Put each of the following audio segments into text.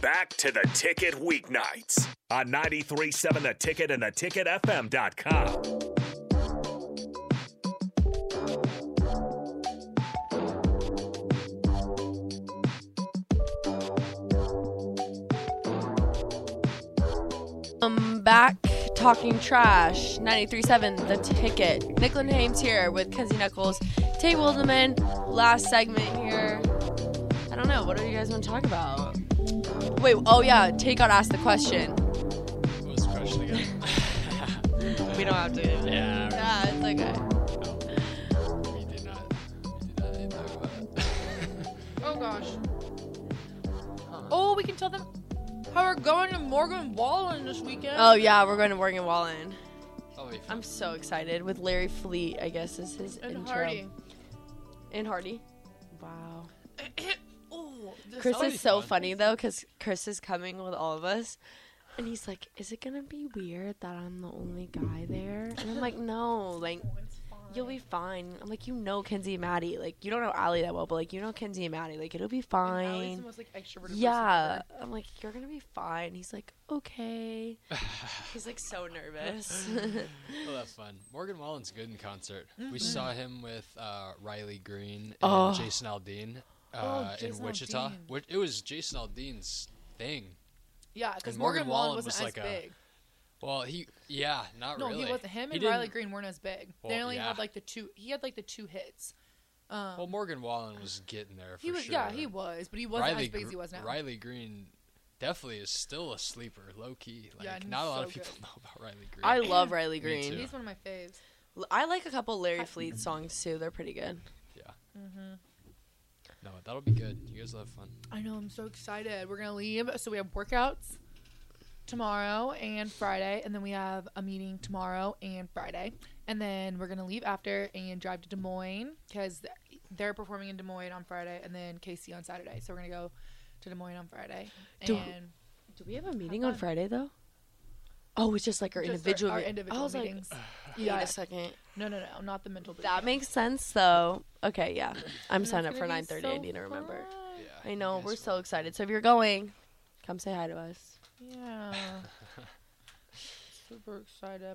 back to The Ticket weeknights on 93.7 The Ticket and theticketfm.com. Back talking trash. 93.7 The Ticket. Nicklin Hames here with Kenzie Knuckles, Tate Wilderman. Last segment here. I don't know. What do you guys want to talk about? Wait. Oh yeah. Tate got asked the question. What was the question again? We don't have to. Yeah. Yeah, it's okay. We did not need to talk about it. Oh gosh. Oh, we can tell them how we're going to Morgan Wallen this weekend. Oh yeah, we're going to Morgan Wallen. Oh, wait, I'm so excited with Larry Fleet. I guess is his And intro. Hardy. And Hardy. Wow. Oh, Chris That'll is be so fun. funny though, because Chris is coming with all of us, and he's like, "Is it gonna be weird that I'm the only guy there?" And I'm like, "No, like, you'll be fine." I'm like, "You know Kenzie and Maddie, like, you don't know Allie that well, but like, you know Kenzie and Maddie, like, it'll be Allie's fine." the most extroverted person Yeah, ever. I'm like, "You're gonna be fine." He's like, "Okay." He's like so nervous. Oh, that's fun. Morgan Wallen's good in concert. We saw him with Riley Green and Oh. Jason Aldean Oh, in Jason Wichita. Aldean. It was Jason Aldean's thing. Yeah, because And Morgan Morgan Wallen Wallen wasn't was as like big. Well, not No, really. he wasn't. Him He and Riley didn't- Green weren't as big. Well, They only yeah. had like the two. He had like the two hits. Well, Morgan Wallen was getting there for He was. sure. Yeah, he was, but he wasn't as big as he was now. Riley Green definitely is still a sleeper, low key. Like Yeah, and not a he's lot so of people good. know about Riley Green. I love Riley Me Green. too. He's one of my faves. I like a couple Larry Fleet songs too. They're pretty good. No, that'll be good. You guys will have fun. I know. I'm so excited. We're gonna leave. So we have workouts tomorrow and Friday, and then we have a meeting tomorrow and Friday, and then we're gonna leave after and drive to Des Moines because they're performing in Des Moines on Friday, and then KC on Saturday. So we're gonna go to Des Moines on Friday. Do- And Do we have a meeting fun. on Friday though? Oh, it's just like our just individual. our I individual was like, meetings. wait a second. No, not the mental. That makes sense though. Okay, yeah. I'm And signed up it's for gonna be 9:30. I so need to remember. fun. Yeah, I know, you we're guys so will. excited. So if you're going, come say hi to us. Yeah. Super excited.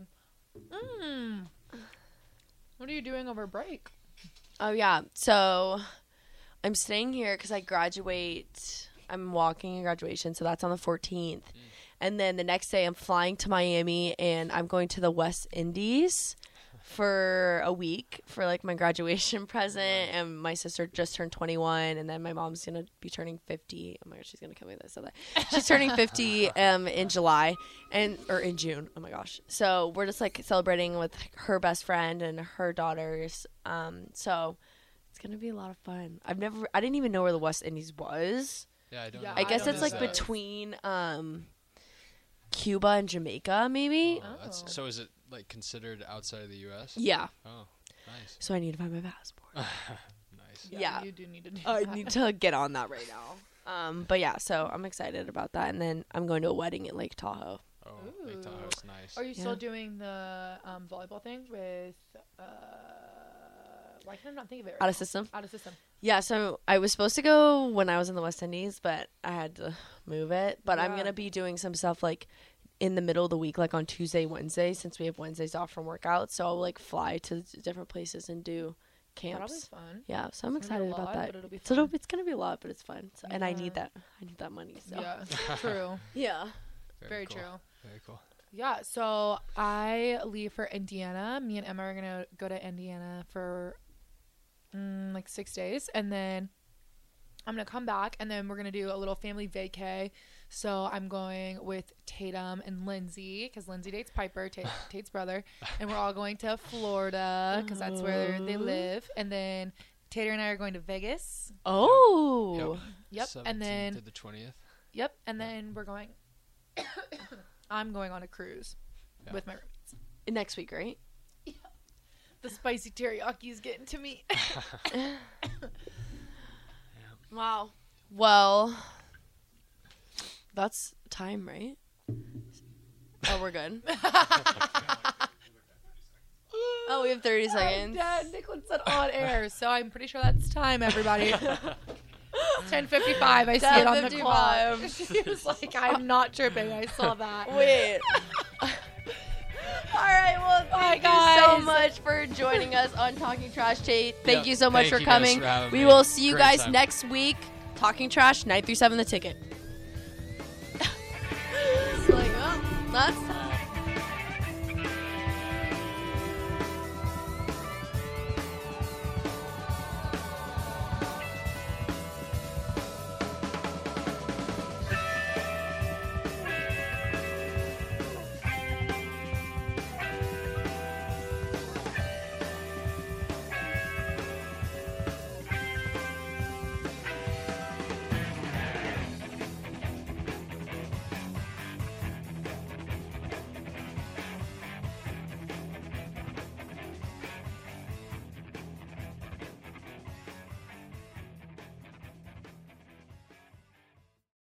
What are you doing over break? Oh yeah. So I'm staying here because I graduate. I'm walking in graduation, so that's on the 14th. And then the next day I'm flying to Miami and I'm going to the West Indies for a week for like my graduation present. And my sister just turned 21, and then my mom's gonna be turning 50. Oh my gosh, she's gonna kill me with this. She's turning 50 in July or in June. Oh my gosh. So we're just like celebrating with her best friend and her daughters. So it's gonna be a lot of fun. I didn't even know where the West Indies was. Yeah, I don't Yeah, know. I guess don't it's know like that. between Cuba and Jamaica, maybe. Oh. So is it like considered outside of the U.S.? Yeah. Oh, nice. So I need to find my passport. Nice. Yeah. You do need to do I that. need to get on that right now. But yeah, so I'm excited about that, and then I'm going to a wedding at Lake Tahoe. Oh, Lake Ooh. Tahoe's nice. Are you still Yeah. doing the volleyball thing with why can I not think of it right Out of now? system. Out of system. Yeah, so I was supposed to go when I was in the West Indies, but I had to move it. But I'm Yeah. gonna be doing some stuff like in the middle of the week, like on Tuesday, Wednesday, since we have Wednesdays off from workouts. So I'll like fly to different places and do That'll be camps. fun. Yeah, so I'm It's gonna be excited a about lot, that. but it'll be So fun. it's gonna be a lot, but it's fun. So, and I need Yeah. that money. So Yeah, true. yeah. Very cool. true. Very cool. Yeah, so I leave for Indiana. Me and Emma are gonna go to Indiana for like 6 days, and then I'm gonna come back, and then we're gonna do a little family vacay. So I'm going with Tatum and Lindsay because Lindsay dates Piper, Tate's brother, and we're all going to Florida because that's where they live. And then Tater and I are going to Vegas. Oh, Yep, 17th and then to the 20th. Yep, and then we're going. I'm going on a cruise Yeah. with my roommates. next week, right? The spicy teriyaki is getting to me. Wow. Well, that's time, right? Oh, we're good. Oh, we have 30 seconds. Dad, Nicholas said on air, so I'm pretty sure that's time, everybody. 10:55. I see it on the 10:55. clock. She was like, I'm not tripping. I saw that. Wait. All right, well, thank you so much for joining us on Talking Trash, Tate. Thank you so much for coming. We will see you guys next week. Talking Trash, 937 The Ticket. It's like, oh, that's